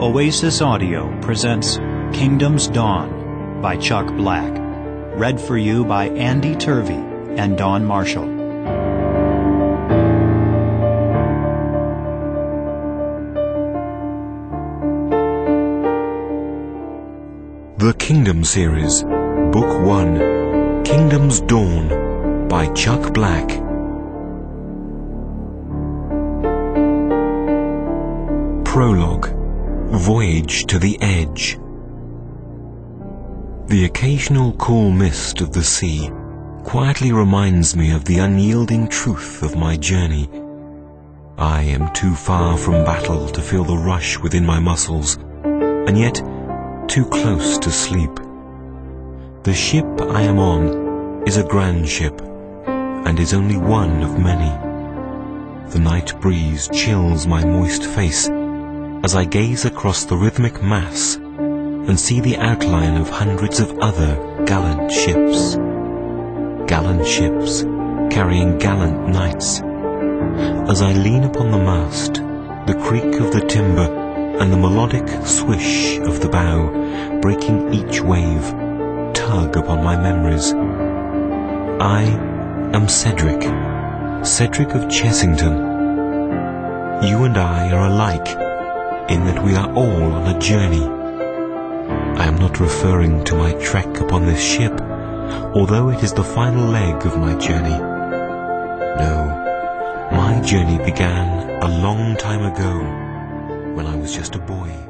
Oasis Audio presents Kingdom's Dawn by Chuck Black. Read for you by Andy Turvey and Dawn Marshall. The Kingdom Series, Book 1, Kingdom's Dawn by Chuck Black. Prologue, Voyage to the Edge. The occasional cool mist of the sea quietly reminds me of the unyielding truth of my journey. I am too far from battle to feel the rush within my muscles, and yet too close to sleep. The ship I am on is a grand ship, and is only one of many. The night breeze chills my moist face as I gaze across the rhythmic mass and see the outline of hundreds of other gallant ships. Gallant ships carrying gallant knights. As I lean upon the mast, the creak of the timber and the melodic swish of the bow breaking each wave tug upon my memories. I am Cedric of Chessington. You and I are alike in that we are all on a journey. I am not referring to my trek upon this ship, although it is the final leg of my journey. No, my journey began a long time ago, when I was just a boy.